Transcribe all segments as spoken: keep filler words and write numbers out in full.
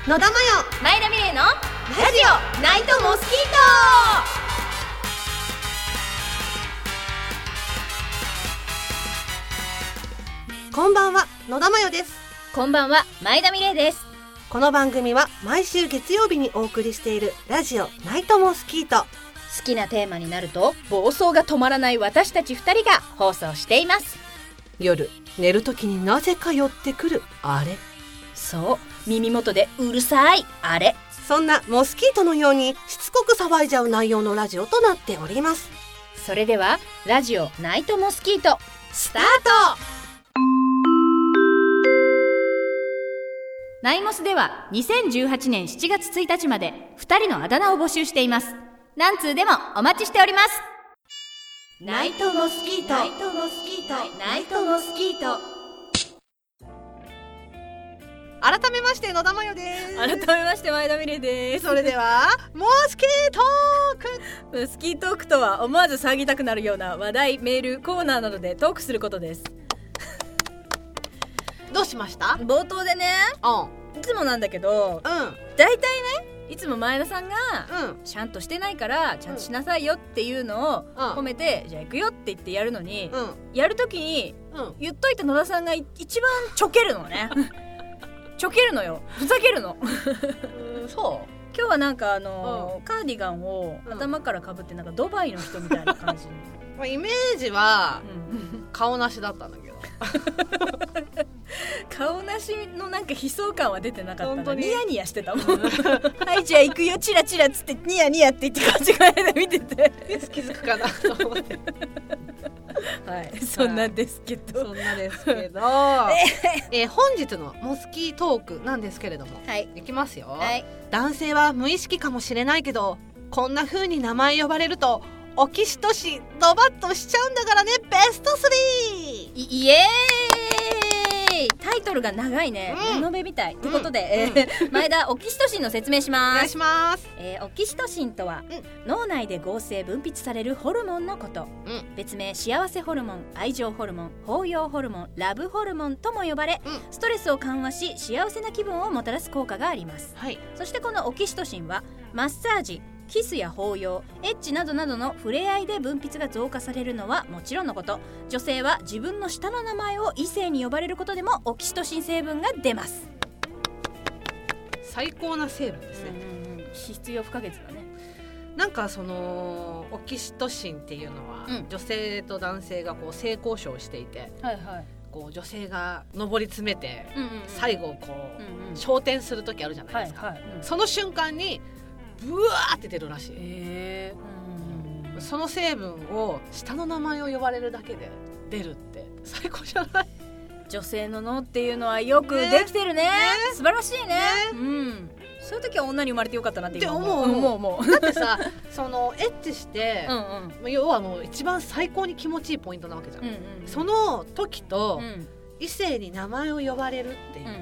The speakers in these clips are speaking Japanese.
野田真代前田美玲のラジオナイトモスキート。こんばんは、野田真代です。 こんばんは、前田美玲です。 この番組は毎週月曜日にお送りしているラジオナイトモスキート。 好きなテーマになると暴走が止まらない私たちふたりが放送しています。 夜寝るときになぜか寄ってくるあれ、 そう、耳元でうるさいあれ、 そんなモスキートのようにしつこく騒いじゃう内容のラジオとなっております。 それではラジオナイトモスキートスタート。ナイモスではにせんじゅうはちねんしちがつついたちまでふたりのあだ名を募集しています。何通でもお待ちしております。 ナイトモスキート、ナイトモスキート、ナイトモスキート。改めまして野田真代です。 改めまして前田美玲です。 それではモスキートーク。モスキートークとは思わず騒ぎたくなるような話題、メール、コーナーなどでトークすることです。 どうしました？ 冒頭でね、 うん、 いつもなんだけど、 うん、 だいたいね、いつも前田さんが、 うん、 ちゃんとしてないからちゃんとしなさいよっていうのを褒めて、うん、じゃあ行くよって言ってやるのに、うん、やるときに、うん、言っといた野田さんが一番ちょけるのねちょけるのよ、ふざけるのうん、そう今日はなんかあのーうん、カーディガンを頭からかぶってなんかドバイの人みたいな感じ、 まあ、イメージは、うん、顔なしだったんだけど顔なしのなんか悲壮感は出てなかったな。ニヤニヤしてたもんはいじゃあ行くよチラチラっつってニヤニヤって言って勘違いで見てていつ気づくかなと思ってはい、そんなんですけど、 そんなですけどえー、本日のモスキートークなんですけれども、はい、いきますよ、はい、男性は無意識かもしれないけどこんな風に名前呼ばれるとオキシトシンドバッとしちゃうんだからね。ベストスリー イ, イエーイ。タイトルが長いね、 うん、 ラノベみたいということで、うんえー、前田オキシトシンの説明します。 お願いします、 えー、オキシトシンとは、うん、脳内で合成分泌されるホルモンのこと、うん、別名幸せホルモン、愛情ホルモン、包容ホルモン、ラブホルモンとも呼ばれ、うん、ストレスを緩和し幸せな気分をもたらす効果があります、はい、そしてこのオキシトシンはマッサージ、キスや抱擁、エッチなどなどの触れ合いで分泌が増加されるのはもちろんのこと、女性は自分の下の名前を異性に呼ばれることでもオキシトシン成分が出ます。 最高な成分ですね、 うんうん、必要不可欠だね。 なんかそのオキシトシンっていうのは、うん、女性と男性がこう性交渉していて、はいはい、こう女性が上り詰めて、うんうんうん、最後こう、うんうん、昇天する時あるじゃないですか、はいはいうん、その瞬間にブワーって出るらしい。へー、うん、その成分を下の名前を呼ばれるだけで出るって最高じゃない？ 女性の脳っていうのはよくできてるね、ね、素晴らしい ね, ね、うん、そういう時は女に生まれてよかったなって今思う。思う思うだってさそのエッチしてうん、うん、要はもう一番最高に気持ちいいポイントなわけじゃん、うんうんうん、その時と、うん、異性に名前を呼ばれるっていう、うん、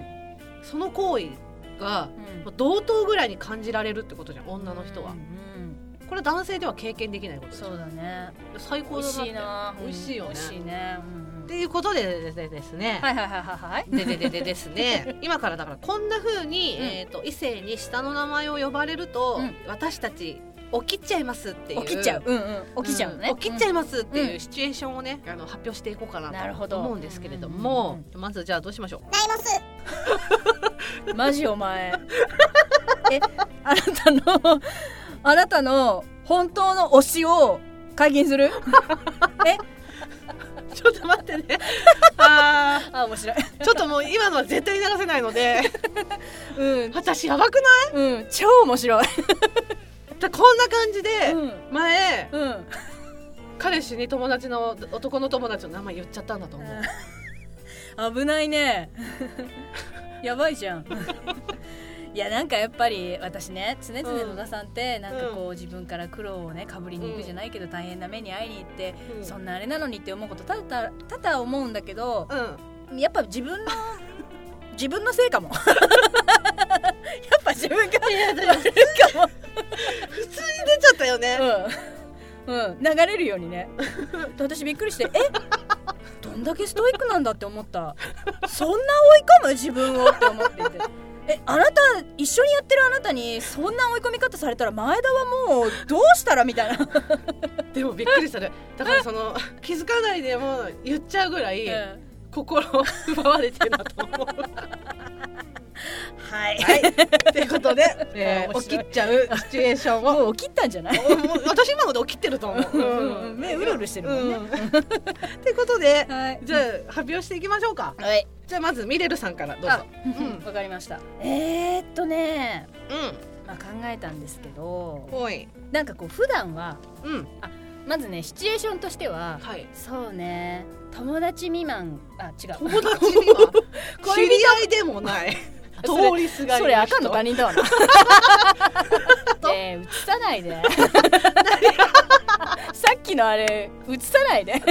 その行為が、うん、同等ぐらいに感じられるってことじゃん、女の人は、うんうん、これ男性では経験できないことです。 そうだね、 最高だなって。美味しいな、美味しいよね、美味しいね、うんうん、っていうことでですね、 はいはいはいはいででででですね今からだからこんな風に、うんえー、と異性に下の名前を呼ばれると、うん、私たち起きちゃいますっていう起きちゃう、うんうん、起きちゃうね、 うん、起きちゃいますっていうシチュエーションをね、うん、あの発表していこうかなと思うんですけれども、うんうん、まずじゃあどうしましょう。 ナイモスマジお前え、あなたのあなたの本当の推しを解禁するえちょっと待ってねああ面白いちょっともう今のは絶対流せないのでうん、私やばくない？ うん、超面白いこんな感じで、うん、前、うん、彼氏に友達の男の友達の名前言っちゃったんだと思う危ないねやばいじゃんいやなんかやっぱり私ね常々野田さんってなんかこう自分から苦労をねかぶりに行くじゃないけど大変な目に遭いに行ってそんなあれなのにって思うことただただ思うんだけどやっぱ自分の自分のせいかもやっぱ自分が悪いかも普通に出ちゃったよねうん、うん、流れるようにね私びっくりしてえどんだけストイックなんだって思ったそんな追い込む自分をって思っててえあなた一緒にやってるあなたにそんな追い込み方されたら前田はもうどうしたらみたいなでもびっくりする。だからその気づかないでも言っちゃうぐらい、うん、心を奪われてるなと思うはい、 はい、ということで、えー、起きっちゃうシチュエーションをもう起きったんじゃない？ 私今まで起きってると思う、 うんうん、目うるうるしてるもんね、うん、 ということで、はい、じゃあ発表していきましょうか。 はい、 じゃあまずミレルさんからどうぞ。わ、 うん、かりました。えー、っとね、うんまあ、考えたんですけど、なんかこう普段は、うん、あまずねシチュエーションとしては、はい、そうね友達未満あ違う友達未満知り合いでもない通りすがりの人、 それ赤の他人だわなねえ映さないでさっきのあれ映さないで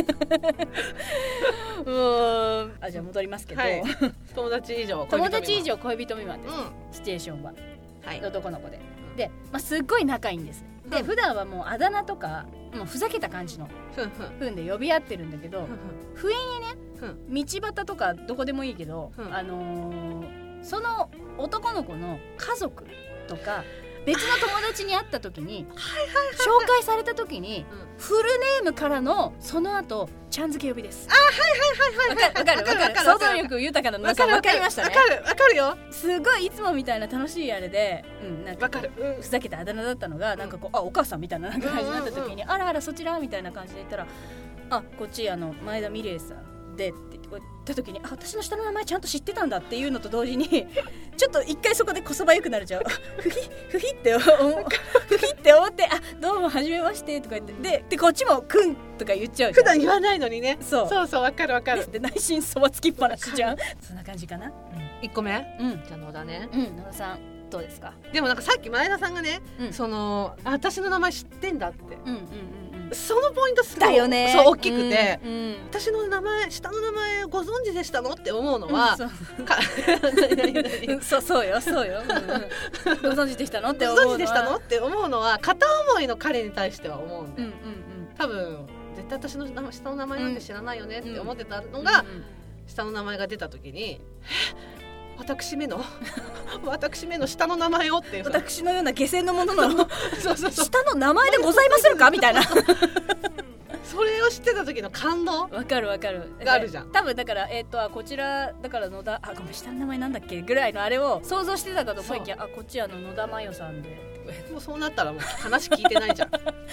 うんあじゃあ戻りますけど、はい、 友達以上友達以上恋人未満です、うん、シチュエーションは、はい、男の子でで、まあ、すっごい仲いいんです。で、うん、普段はもうあだ名とかもうふざけた感じのふんで呼び合ってるんだけど、不意にね道端とかどこでもいいけど、あのー、その男の子の家族とか別の友達に会った時に紹介された時にフルネームからのその後ちゃん付け呼びです。 あはいはいはいはいわかるわかるわかる。想像力豊かな皆さんわかりましたね。 わかるわかるよ。 すごいいつもみたいな楽しいあれで、うん、なんかふざけたあだ名だったのがなんかこうあお母さんみたいな感じになった時にあらあらそちらみたいな感じで言ったらあこっちあの前田美玲さんでって言った時にあ私の下の名前ちゃんと知ってたんだっていうのと同時にちょっと一回そこでこそばゆくなるじゃんふひふひってふひって思ってあどうもはじめましてとか言ってででこっちもくんとか言っちゃうじゃん。 普段言わないのにね。そうそうそうわかるわかる。 で内心そばつきっぱなしじゃんそんな感じかな、うん、 いっこめ、 うん、 じゃあ野田ね、 うん、野田さんどうですか。 でもなんかさっき前田さんがね、うん、その私の名前知ってんだって、うんうんうん、そのポイントすごいだよね。 そう大きくて、うんうん、私の名前下の名前ご存知でしたのって思うのは、うん、そうかそうそうよそうよ、うんうん、ご存知でしたのって思うのはご存知でしたのって思うのは片思いの彼に対しては思うんで、うんうんうん、多分絶対私の下の名前なんて知らないよねって思ってたのが、うんうんうん、下の名前が出た時に私めの私めの下の名前をっていう私のような下船のもののそうそうそう下の名前でございまするかみたいなそれを知ってた時の感動わかるわかるがあるじゃん。 多分だからえっ、ー、とこちらだから野田あごめん下の名前なんだっけぐらいのあれを想像してたかと思いきやあこっちはの野田真代さんでもうそうなったらもう話聞いてないじゃん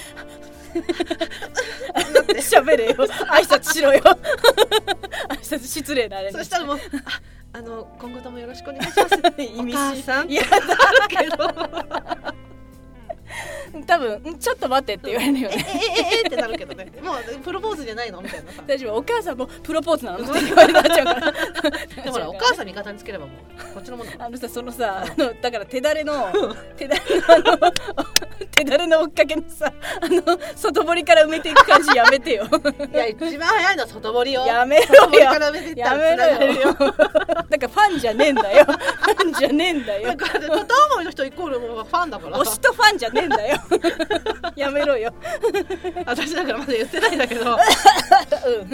喋れよ挨拶しろよ挨拶失礼なあれそしたらもうああの今後ともよろしくお願いしますお母さんいやだけど多分ちょっと待ってって言われるよねええええってなるけどねもうプロポーズじゃないのみたいなさ大丈夫お母さんもプロポーズなのって言われなっちゃうからでもほらお母さん味方につければもうこっちのものあのさそのさあのだから手だれの手だれのあの手だれの追っかけのさあの外堀から埋めていく感じやめてよいや一番早いのは外堀よやめろよ外堀から埋めていったら繋がれるよだからファンじゃねえんだよファンじゃねえんだよだから片思いの人イコールもうファンだから推しとファンじゃねえんだよやめろよ私だからまだ言ってないんだけど、うん、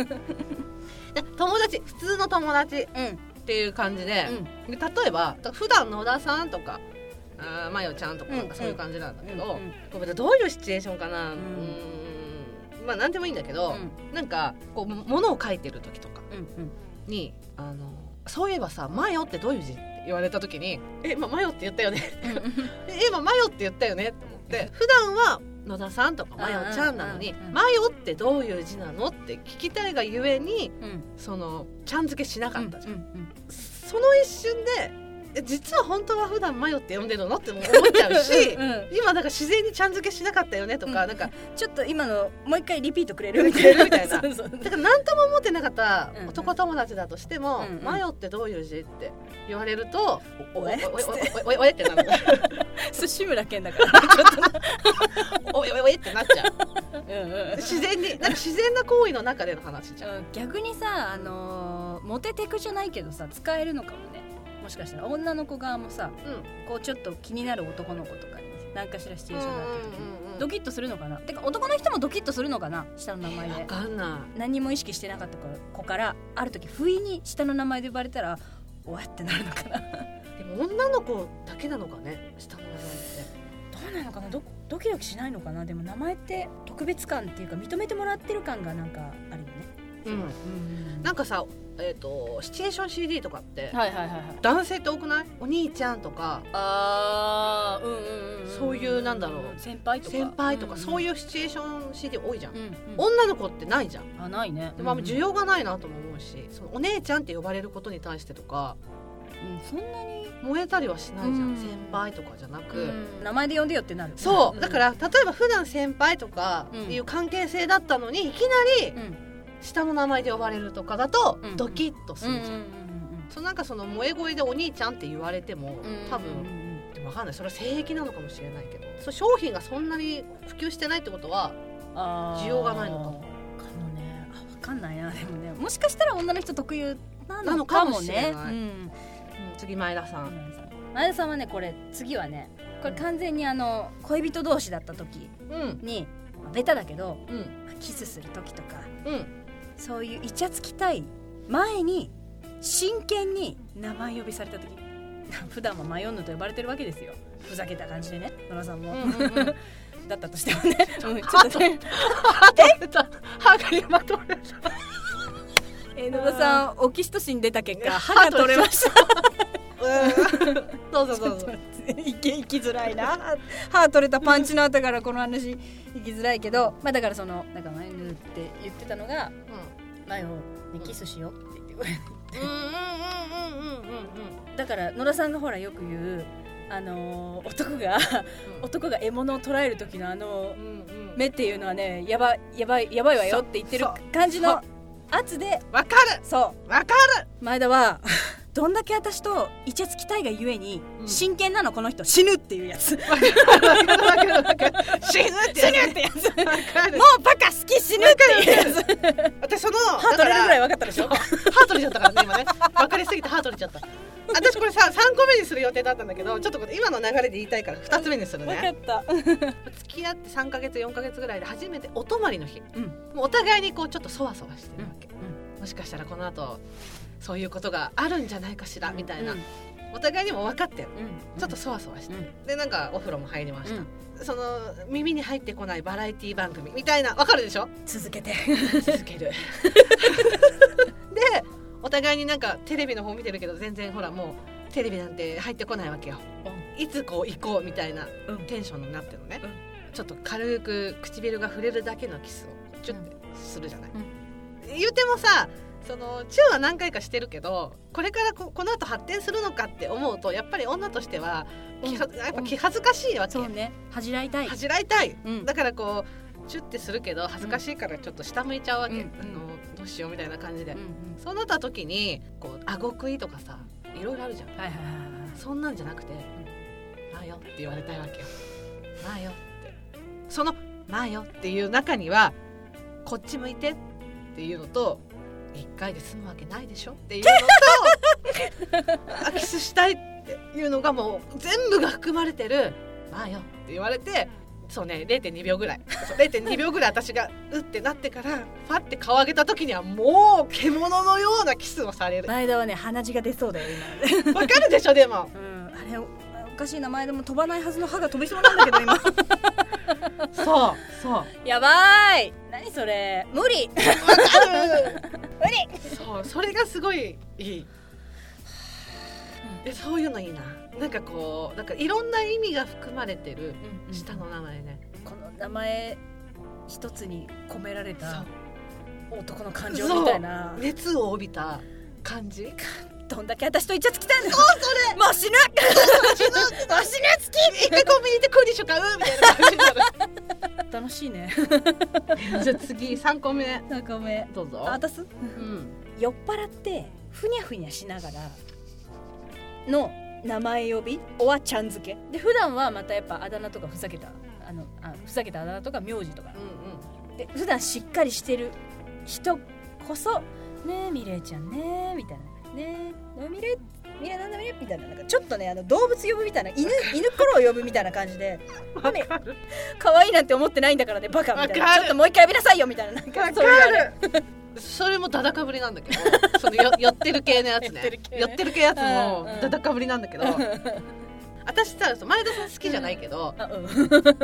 友達普通の友達っていう感じで、うん、例えば普段野田さんとかあまよちゃんとかなんかそういう感じなんだけど、うんうん、これどういうシチュエーションかな、うん、うーんまあ何でもいいんだけど、うん、なんかこう物を書いてる時とかに、うんうん、あのそういえばさマヨってどういう字って言われた時にえ、ま、マヨって言ったよねえ、ま、マヨって言ったよねって思って普段は野田さんとかマヨちゃんなのにマヨってどういう字なのって聞きたいがゆえに、うん、そのちゃん付けしなかったじゃん、うんうんうん、その一瞬で実は本当は普段マヨって呼んでるのって思っちゃうし、うん、今なんか自然にちゃん付けしなかったよねとか、うん、なんかちょっと今のもう一回リピートくれるみたいなだから何とも思ってなかった男友達だとしても、うんうん、マヨってどういう字って言われるとおおえおえおえおえってなるそう志村けんだからちょっとおえおえってなっちゃううん、うん、自然になんか自然な行為の中での話じゃん、うん、 逆にさあのー、モテテクじゃないけどさ使えるのかもねもしかしたら女の子側もさ、うん、こうちょっと気になる男の子とかに何かしらシチュエーションがあった時にドキッとするのかなてか男の人もドキッとするのかな下の名前で、 分かんない何も意識してなかった子からある時不意に下の名前で呼ばれたらおわってなるのかなででも女の子だけなのかね、下の名前って。 どうなのかな、 ド, ドキドキしないのかな。でも名前って特別感っていうか認めてもらってる感がなんかあるよね。 うん、うん、なんかさ、えーと、シチュエーション シーディー とかって、 はいはいはいはい、 男性って多くない？お兄ちゃんとか、 あー、うんうんうん、 そういうなんだろう、 先輩とか先輩とか、うんうん、そういうシチュエーション シーディー 多いじゃん、うんうん、女の子ってないじゃん。 あ、ないね。 でもあんま需要がないなとも思うし、そのお姉ちゃんって呼ばれることに対してとか、 うん、そんなに燃えたりはしないじゃん、うん、先輩とかじゃなく、 うん、名前で呼んでよってなる。 そう、 うん、 だから例えば普段先輩とかいう関係性だったのに、いきなり、うん下の名前で呼ばれるとかだとドキッとするじゃん、うんうんうんうん、そのなんかその萌え声でお兄ちゃんって言われても多分、うんうんうん、分かんない、それは性癖なのかもしれないけど、そ商品がそんなに普及してないってことは需要がないのかも。かもね、あ、分かんないな。でもね、もしかしたら女の人特有なのかもね。なのかもしれない、うんうん、 次前田さん。 前田さんはね、これ次はね、これ完全にあの恋人同士だった時に、うん、ベタだけど、うん、キスする時とか、うんそういうイチャつきたい前に真剣に名前呼びされた時、普段はマヨンヌと呼ばれてるわけですよ、ふざけた感じでね、野田さんも、うんうんうん、だったとしてもね、うん、ちょっとね歯取れた、歯が今取れたえ野田さんオキシトシン出た結果歯が取れましたどうぞどうぞいきいきづらいな歯取れたパンチの後からこの話いきづらいけど、まあだからそのなんかマヨンヌって言ってたのが、うん、マヨねキスしようって言ってだから野田さんがほらよく言うあのー、男が、うん、男が獲物を捕らえる時のあの、うんうん、目っていうのはねやばいやばいやばいわよって言ってる感じの圧でわかるそうわかる前田はどんだけ私とイチャつきたいがゆえに、うん、真剣なのこの人死ぬっていうやつ死ぬって死ぬってやつもうバカ好き死ぬっていうやつ私その歯取れるぐらい分かったでしょ歯取れちゃったからね今ね分かりすぎて歯取れちゃった私これささんこめにする予定だったんだけどちょっとこれ今の流れで言いたいからふたつめにするね分かった付き合ってさんかげつよんかげつぐらいで初めてお泊まりの日、うん、もうお互いにこうちょっとそわそわしてるわけ、うんうん、もしかしたらこの後そういうことがあるんじゃないかしらみたいな、うん、お互いにも分かってる、うん、ちょっとそわそわして、うん、でなんかお風呂も入りました、うん、その耳に入ってこないバラエティ番組みたいな分かるでしょ続けて続けるでお互いになんかテレビの方見てるけど全然ほらもうテレビなんて入ってこないわけよ、うん、いつこう行こうみたいなテンションになってるのね、うん、ちょっと軽く唇が触れるだけのキスをチュッてするじゃない、うん、言うてもさそのチューは何回かしてるけどこれから こ, この後発展するのかって思うとやっぱり女としては気は、うん、やっぱ気恥ずかしいわけ、 そうね恥じらいたい恥じらいたい、うん、だからこうチュッてするけど恥ずかしいからちょっと下向いちゃうわけ、うん、あのどうしようみたいな感じで、うんうん、そうなった時にこう顎食いとかさいろいろあるじゃん、はいはいはいはい、そんなんじゃなくて、うん、まあよって言われたいわけよ、まあよってそのまあよっていう中にはこっち向いてっていうのといっかいで済むわけないでしょっていうのとキスしたいっていうのがもう全部が含まれてるまあよって言われてそうね れいてんにびょうぐらい れいてんにびょうぐらい私がうってなってからファって顔上げた時にはもう獣のようなキスをされる。 前田はね鼻血が出そうだよ今わかるでしょでも、 うん、あれおかしいな前田も飛ばないはずの歯が飛びそうなんだけど今そうそうやばい何それ無理わかる無理そうそれがすごいいいでそういうのいいななんかこうなんかいろんな意味が含まれてる下の名前ね、 うんうん、この名前一つに込められた男の感情みたいな熱を帯びた感じどんだけ私とイチャつきたいんだそうそれもう死ぬ死ぬもう死ぬ好き一回コンビニでクーリッシュ買うみたいな感じになる楽しいねじゃあ次さんこめさんこめどうぞ。 あ、渡す、うん、酔っ払ってふにゃふにゃしながらの名前呼びおはちゃん付けで普段はまたやっぱあだ名とかふざけたあのあふざけたあだ名とか名字とか、うんうん、で普段しっかりしてる人こそねえミレイちゃんねえみたいなねえミレイミレイなんだミレイみたいななんかちょっとねあの動物呼ぶみたいな犬犬コロを呼ぶみたいな感じでね可愛いなんて思ってないんだからねバカみたいなちょっともう一回呼びなさいよみたいななんかそういうあれそれもダダかぶりなんだけどそのよ寄ってる系のやつね寄ってる系やつもダダかぶりなんだけど、私さ前田さん好きじゃないけど、うん、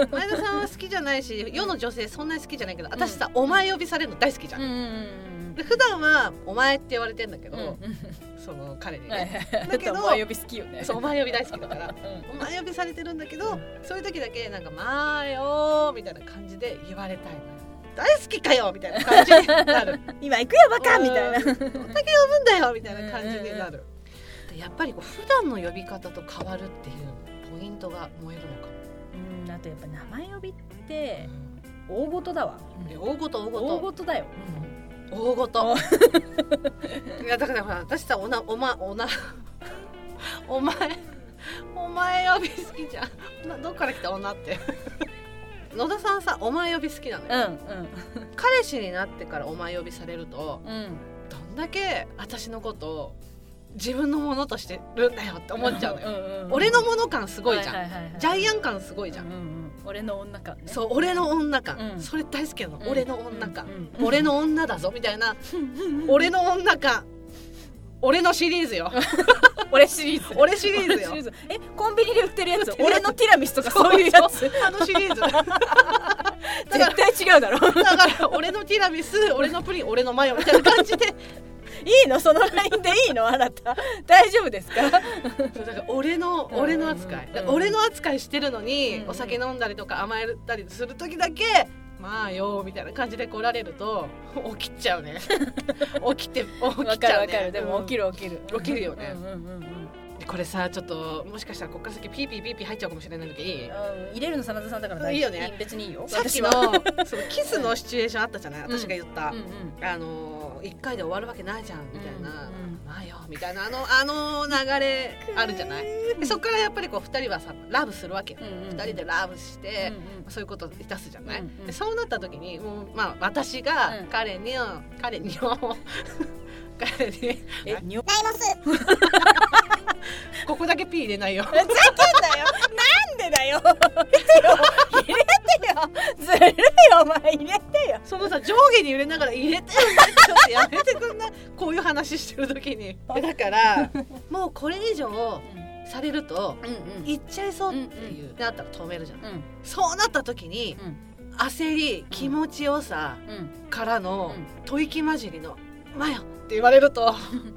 前田さんは好きじゃないし世の女性そんなに好きじゃないけど、私さ、うん、お前呼びされるの大好きじゃん、うんうんうん、で普段はお前って言われてんだけど、うんうん、その彼にねだけどお前呼び好きよね。 そうお前呼び大好きだから、うん、お前呼びされてるんだけど、うん、そういう時だけなんかまあよみたいな感じで言われたいの。大好きかよみたいな感じになる今行くよバカみたいなどんだけ呼ぶんだよみたいな感じになる。でやっぱりこう普段の呼び方と変わるっていうポイントが燃えるのかも。 うん、あとやっぱ名前呼びって大事だわ、 うん、大事大事大事だよ、 うん、大事いやだからほら私さおなおまおなお前お前呼び好きじゃんどっから来た女って野田さんさお前呼び好きなのよ、うんうん、彼氏になってからお前呼びされると、うん、どんだけ私のことを自分のものとしてるんだよって思っちゃうのよ、うんうんうん、俺のもの感すごいじゃん、はいはいはいはい、ジャイアン感すごいじゃん、うんうん、 俺の女感ね。 そう俺の女感、うん、それ大好きなの、うん、俺の女感、うんうん、俺の女だぞみたいな俺の女感俺のシリーズよ俺シリーズ俺シリーズよ。 えコンビニで売ってるやつ俺のティラミスとかそういうやつあのシリーズ絶対違うだろだから俺のティラミス俺のプリン俺のマヨみたいな感じでいいのそのラインでいいのあなた大丈夫ですか。 そうだから俺の俺の扱い、うんうん、俺の扱いしてるのに、うんうん、お酒飲んだりとか甘えたりする時だけまあよみたいな感じで来られると起きちゃうね起きて起きちゃうね。 わかるわかる、でも起きる起きる起きるよね、うんうんうん、これさちょっともしかしたらこっから先ピーピーピーピー入っちゃうかもしれないんだけどいい、うん、 入れるの真田さんだから大いいよね。 別にいいよ。 さっきのそのキスのシチュエーションあったじゃない、私が言った、うんうんうん、あのいっかいで終わるわけないじゃんみたいな、うんうん、まあよみたいなあのあの流れあるじゃない。でそっからやっぱりこうふたりはさラブするわけよ、うんうん、ふたりでラブして、うんうん、そういうことをいたすじゃない、うんうん、でそうなった時にもう、まあ、私が彼に、うん、彼に彼にえにょないますここだけピー入れないよ。 ふざけんなよなんでだよ入れてよずるいよお前入れてよ。 そのさ上下に揺れながら入れてよちょっとやめてくんないこういう話してる時に。だからもうこれ以上されると言っちゃいそうっていう、うんうん、なったら止めるじゃん、うん、そうなった時に、うん、焦り気持ちよさからの吐息混じりのマヨって言われると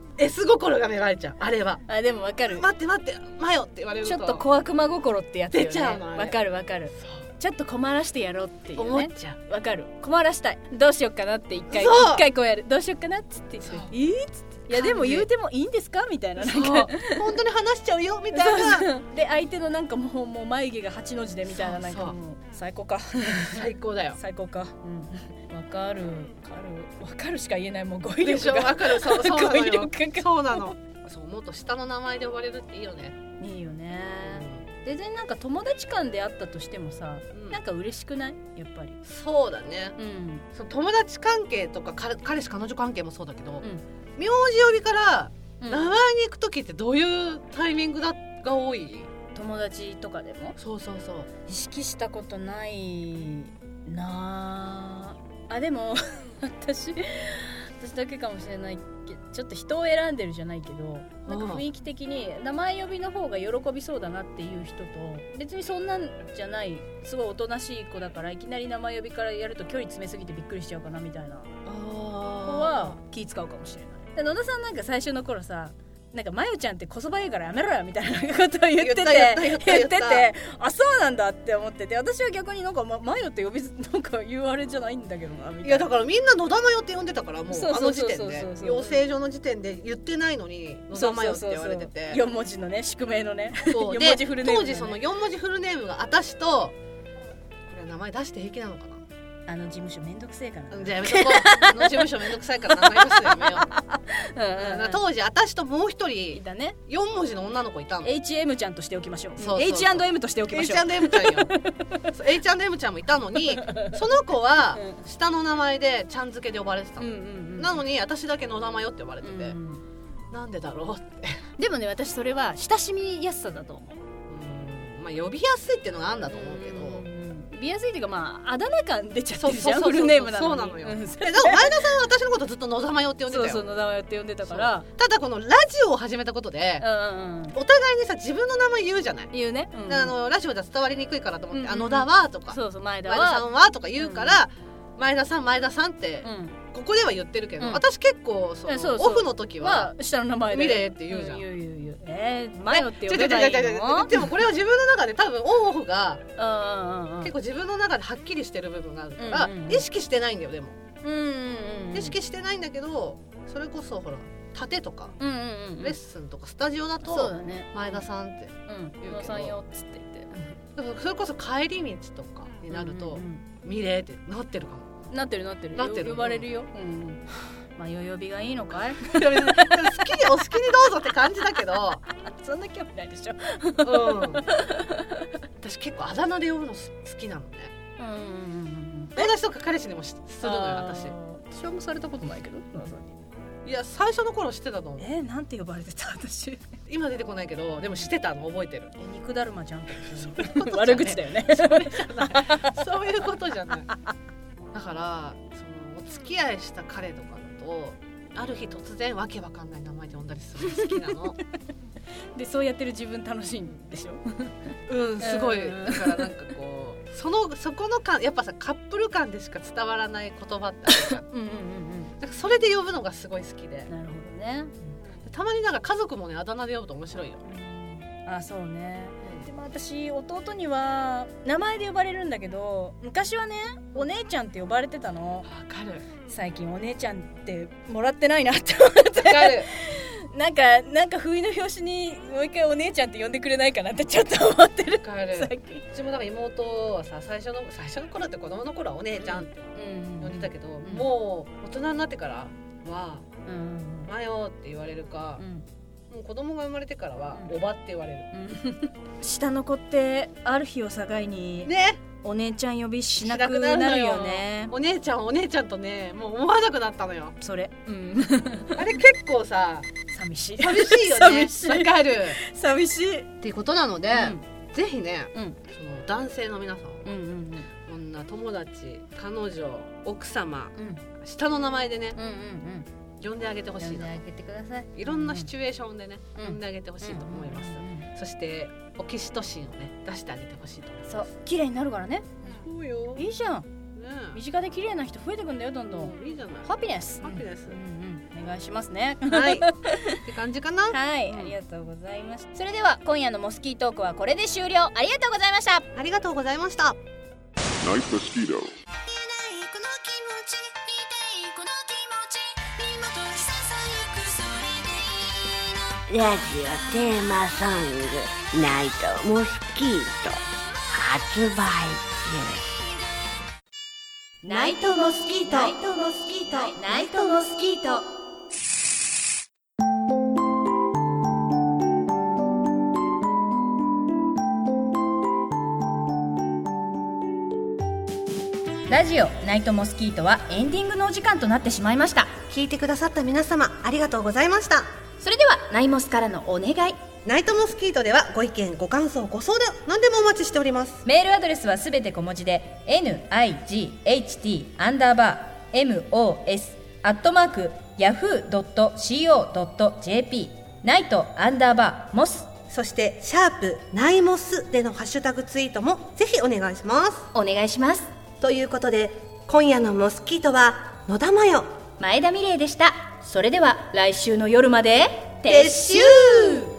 S 心が芽生えちゃう。あれはあでもわかる。 待って待ってマヨって言われるとちょっと小悪魔心ってやつよね。 出ちゃうの。 わかるわかる。ちょっと困らしてやろうっていうね。 思っちゃう。 わかる。困らしたい。どうしよっかなって一回一回こうやる。どうしよっかなっつって言ってえー、っつっていやでも言うてもいいんですかみたいななんか本当に話しちゃうよみたいな。 そうそうで相手のなんかもうもう眉毛がはちの字でみたいななんかもう最高か最高だよ。 最高か。うん。わかるわかるわかるしか言えないもう語彙力がわかるそうそうなのよそうなのそう思うと下の名前で呼ばれるっていいよね。 いいよね、うん、全然なんか友達間であったとしてもさ、うん、なんか嬉しくないやっぱり。 そうだね、うん、その友達関係とか彼氏彼女関係もそうだけど、うん、名字呼びから名前に行く時ってどういうタイミングだが多い？ 友達とかでもそうそうそう意識したことないなあ。でも私私だけかもしれないけどちょっと人を選んでるじゃないけどなんか雰囲気的に名前呼びの方が喜びそうだなっていう人と別にそんなんじゃないすごいおとなしい子だからいきなり名前呼びからやると距離詰めすぎてびっくりしちゃうかなみたいな子は気使うかもしれない。で野田さんなんか最初の頃さなんかマヨちゃんってこそばいいからやめろよみたいなことを言ってて言っててあそうなんだって思ってて私は逆になんか、ま、マヨって呼びなんか言われじゃないんだけどなみたいな。 いやだからみんな野田マヨって呼んでたからもうあの時点で養成所の時点で言ってないのに野田マヨって言われててよん文字のね宿名のねそうよん文字フルネーム、ね、当時そのよん文字フルネームが私とこれ名前出して平気なのかなあの事務所めんどくせえからじゃあやめとこうあの事務所めんどくさいから名前出すのやめよううんうん、うん、当時私ともう一人だ、ね、よん文字の女の子いたの。 エイチエム ちゃんとしておきましょう。そうそうそう エイチアンドエム としておきましょう。 エイチアンドエム ちゃんよエイチアンドエム ちゃんもいたのにその子は下の名前でちゃん付けで呼ばれてたの、うんうんうん、なのに私だけ野田マヨって呼ばれてて、うんうん、なんでだろうってでもね私それは親しみやすさだと思う。 うん、まあ、呼びやすいっていうのがあるんだと思うけど、 びやすいっていうか、まああだ名感出ちゃってるじゃん、フルネームなのに。 そうなのよ、うん、でも前田さんは私のことずっと野ざまよって呼んでたよ。 そうそう、野ざまよって呼んでたから。 ただこのラジオを始めたことで、うんうん、お互いにさ自分の名前言うじゃない。 言うね、うん、 あのラジオでは伝わりにくいからと思って、うんうん、あ野田はとか、 そうそう、前田は、 前田さんはとか言うから、うん、前田さん前田さんって、うんここでは言ってるけど、うん、私結構そのそうそうオフの時は下の名前でミレーって言うじゃん、うん、 言う言う言うえー、マヨって呼べばいいの？ でもこれは自分の中で多分オンオフが結構自分の中ではっきりしてる部分があるから、うんうんうん、意識してないんだよ。でも、うんうんうん、意識してないんだけど、それこそほら盾とか、うんうんうん、レッスンとかスタジオだと前田さんって言うけど、 さんよっつって言って、 それこそ帰り道とかになると、うんうんうん、ミレーってなってるかも。 なってるなってるなってる呼ばれるよ、うん、まあ代々木がいいのかい好きにお好きにどうぞって感じだけどそんな興味ないでしょ、 うん、私結構あだ名で呼ぶの好きなのね。うんうんうん、友達とか彼氏にもするのよ。私私はもされたことないけど、 いや最初の頃知ってたと思う。 えー、なんて呼ばれてた私今出てこないけど、でも知ってたの覚えてる。 え肉だるまじゃん悪口だよね。 それじゃないそういうことじゃないだからそのお付き合いした彼とかだとある日突然わけわかんない名前で呼んだりするの好きなのでそうやってる自分楽しいんでしょうんすごい。だからなんかこうそのそこの感やっぱさカップル間でしか伝わらない言葉ってあるうんうんうん、うん、だからそれで呼ぶのがすごい好きで。 なるほどね。 たまになんか家族もねあだ名で呼ぶと面白いよ。 あそうね。でも私弟には名前で呼ばれるんだけど、昔はねお姉ちゃんって呼ばれてたの。 わかる。 最近お姉ちゃんってもらってないなって思って。わかる。なんかなんか不意の拍子にもう一回お姉ちゃんって呼んでくれないかなってちょっと思ってる。 わかる。最近うちもなんか妹はさ最初の最初の頃って子供の頃はお姉ちゃんって呼んでたけど、うんうん、もう大人になってからは、うん、マヨって言われるか。うんもう子供が生まれてからはおばって言われる、うん、 下の子ってある日を境にねお姉ちゃん呼びしなくなるよね。 お姉ちゃんお姉ちゃんとねもう思わなくなったのよそれ、うん、 あれ結構さ寂しい寂しいよね。わかる寂しいっていうことなので、うん、ぜひね、うん、その男性の皆さん、うんうんうん、女友達彼女奥様、うん、下の名前でね、うんうんうん呼んであげてほしい。呼んであげてください。いろんなシチュエーションでね、うん、呼んであげてほしいと思います、うんうん、そしてオキシトシンをね出してあげてほしいと思います。 そう綺麗になるからね。 そうよいいじゃん、ね、身近で綺麗な人増えてくんだよどんどん、 うん、いいじゃない。 ハピネスハピネス、 うんうん、お願いしますねはいって感じかなはい、うん、ありがとうございました。それでは今夜のモスキートークはこれで終了。ありがとうございました。 ありがとうございました。ナイスモスキート。 ラジオテーマソングナイトモスキート発売中。 ナイトモスキートナイトモスキートナイトモスキート。ラジオナイトモスキートはエンディングのお時間となってしまいました。 聞いてくださった皆様ありがとうございました。 それではナイモスからのお願い。 ナイトモスキートではご意見ご感想ご相談何でもお待ちしております。 メールアドレスはすべて小文字で ナイト アンダーバー モス アットマーク ヤフー ドット コー ドット ジェーピー ナイト アンダーバー モス。 そしてシャープナイモスでのハッシュタグツイートもぜひお願いします。 お願いします。 ということで今夜のモスキートは野田真代、 前田美玲でした。それでは来週の夜まで撤収。